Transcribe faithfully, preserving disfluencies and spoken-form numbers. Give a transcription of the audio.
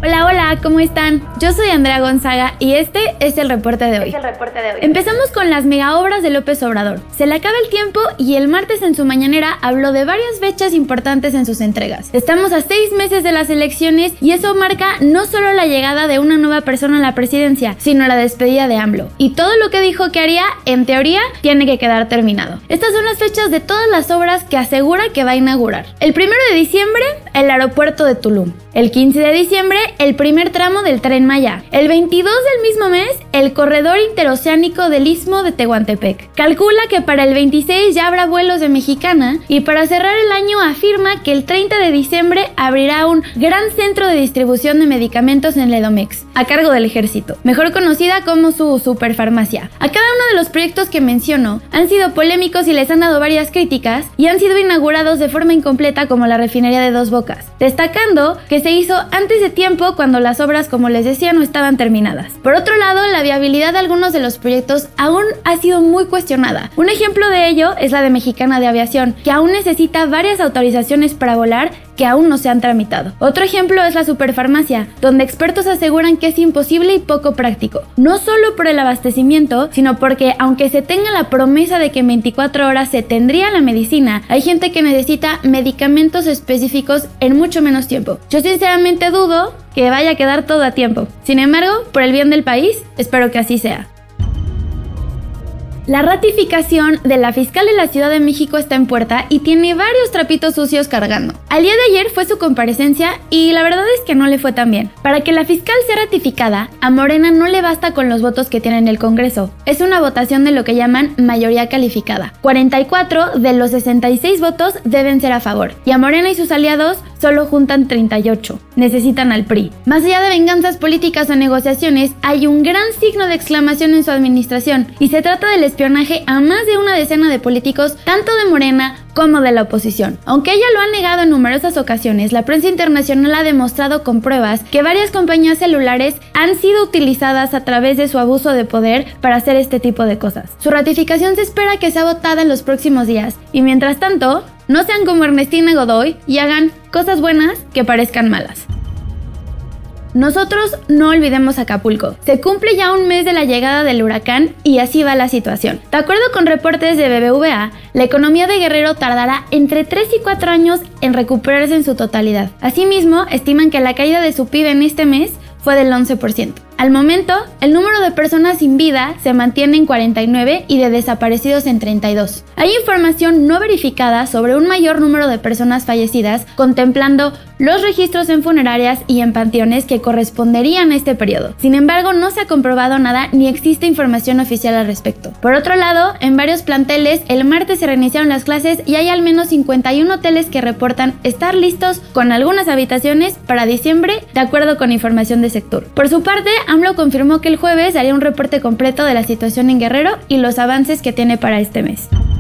Hola, hola, ¿cómo están? Yo soy Andrea Gonzaga y este es el reporte de hoy. Es el reporte de hoy. Empezamos con las megaobras de López Obrador. Se le acaba el tiempo y el martes en su mañanera habló de varias fechas importantes en sus entregas. Estamos a seis meses de las elecciones y eso marca no solo la llegada de una nueva persona a la presidencia, sino la despedida de AMLO. Y todo lo que dijo que haría, en teoría, tiene que quedar terminado. Estas son las fechas de todas las obras que asegura que va a inaugurar. El primero de diciembre, el aeropuerto de Tulum. El quince de diciembre, el primer tramo del Tren Maya. El veintidós del mismo mes, el corredor interoceánico del Istmo de Tehuantepec. Calcula que para el veintiséis ya habrá vuelos de Mexicana y para cerrar el año afirma que el treinta de diciembre abrirá un gran centro de distribución de medicamentos en Ledomex, a cargo del ejército, mejor conocida como su superfarmacia. A cada uno de los proyectos que menciono han sido polémicos y les han dado varias críticas y han sido inaugurados de forma incompleta, como la refinería de Dos Bocas, destacando que se hizo antes de tiempo cuando las obras, como les decía, no estaban terminadas. Por otro lado, la viabilidad de algunos de los proyectos aún ha sido muy cuestionada. Un ejemplo de ello es la de Mexicana de Aviación, que aún necesita varias autorizaciones para volar que aún no se han tramitado. Otro ejemplo es la superfarmacia, donde expertos aseguran que es imposible y poco práctico, no solo por el abastecimiento, sino porque aunque se tenga la promesa de que en veinticuatro horas se tendría la medicina, hay gente que necesita medicamentos específicos en mucho menos tiempo. Yo sinceramente dudo que vaya a quedar todo a tiempo. Sin embargo, por el bien del país, espero que así sea. La ratificación de la fiscal de la Ciudad de México está en puerta y tiene varios trapitos sucios cargando. Al día de ayer fue su comparecencia y la verdad es que no le fue tan bien. Para que la fiscal sea ratificada, a Morena no le basta con los votos que tiene en el Congreso. Es una votación de lo que llaman mayoría calificada. cuarenta y cuatro de los sesenta y seis votos deben ser a favor y a Morena y sus aliados solo juntan treinta y ocho. Necesitan al P R I. Más allá de venganzas políticas o negociaciones, hay un gran signo de exclamación en su administración y se trata del espionaje a más de una decena de políticos, tanto de Morena como de la oposición. Aunque ella lo ha negado en numerosas ocasiones, la prensa internacional ha demostrado con pruebas que varias compañías celulares han sido utilizadas a través de su abuso de poder para hacer este tipo de cosas. Su ratificación se espera que sea votada en los próximos días y mientras tanto, no sean como Ernestina Godoy y hagan cosas buenas que parezcan malas. Nosotros no olvidemos Acapulco. Se cumple ya un mes de la llegada del huracán y así va la situación. De acuerdo con reportes de B B V A, la economía de Guerrero tardará entre tres y cuatro años en recuperarse en su totalidad. Asimismo, estiman que la caída de su P I B en este mes fue del once por ciento. Al momento, el número de personas sin vida se mantiene en cuarenta y nueve y de desaparecidos en treinta y dos. Hay información no verificada sobre un mayor número de personas fallecidas, contemplando los registros en funerarias y en panteones que corresponderían a este periodo. Sin embargo, no se ha comprobado nada ni existe información oficial al respecto. Por otro lado, en varios planteles, el martes se reiniciaron las clases y hay al menos cincuenta y uno hoteles que reportan estar listos con algunas habitaciones para diciembre, de acuerdo con información de sector. Por su parte, AMLO confirmó que el jueves daría un reporte completo de la situación en Guerrero y los avances que tiene para este mes.